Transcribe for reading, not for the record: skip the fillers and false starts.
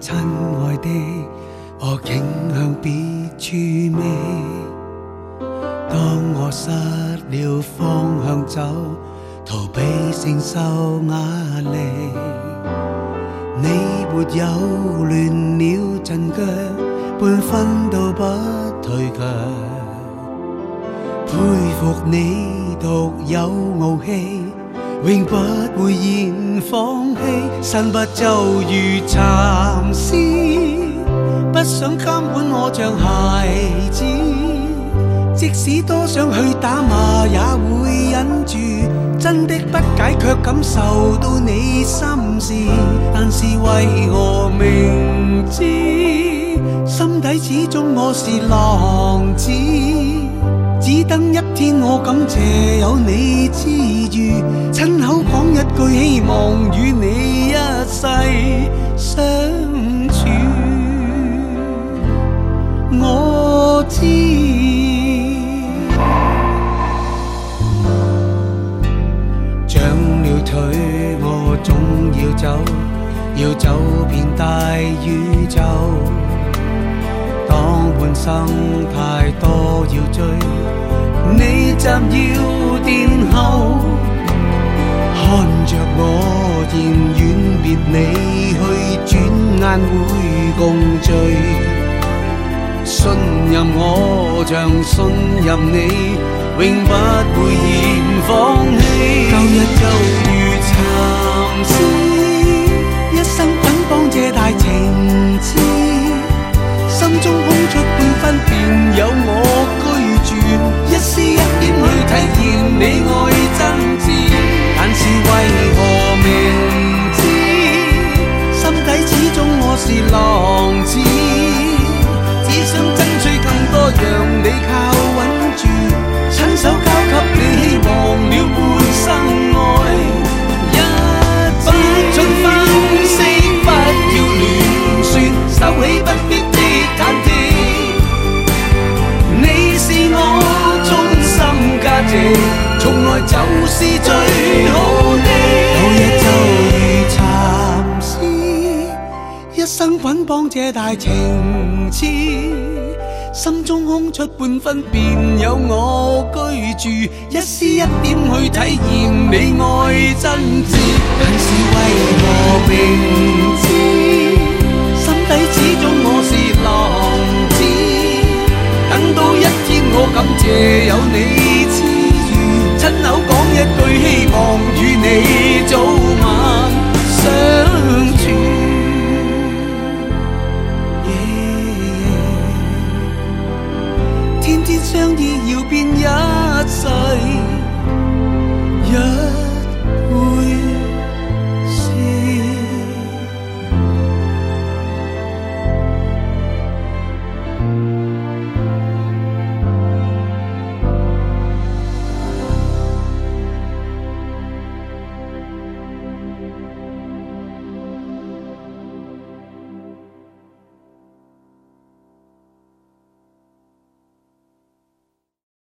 亲愛的，我竟向別處覓。當我失了方向走，逃避承受壓力，你沒有亂了陣腳，半分都不退卻。佩服你獨有傲氣，永不會言放棄。身不就如蠶絲，不想監管我像孩子。即使多想去打罵，也會忍住。真的不解，卻感受到你心事。但是為何明知心底始終我是浪子？只等一天我感謝有你之餘，親口講一句希望與你一世相處。我知長了腿我總要走遍大宇宙。當半生太多要追，你暫要殿後，看着我仍遠別你去，轉眼會共聚。信任我像信任你，永不會言放棄。舊日就如蠶絲，一生捆綁這大情痴。心中空出半分，便有我居住，一絲一點去體驗你愛真摯。但是為何明知心底始終我是浪子？只想爭取更多，讓你靠穩住，親手交給你，希望了半生愛一次。不准分析，不要亂說，收起不必的忐忑。你是我衷心價值，從來就是最好的。舊日就如蠶絲，一生捆綁這大情痴。心中空出半分，便有我居住，一絲一點去體驗你愛真摯。但是為何明知心底始終我是浪子？等到一天我感謝有你之餘，親口講一句希望與你早晚相處。天天相依要變一世。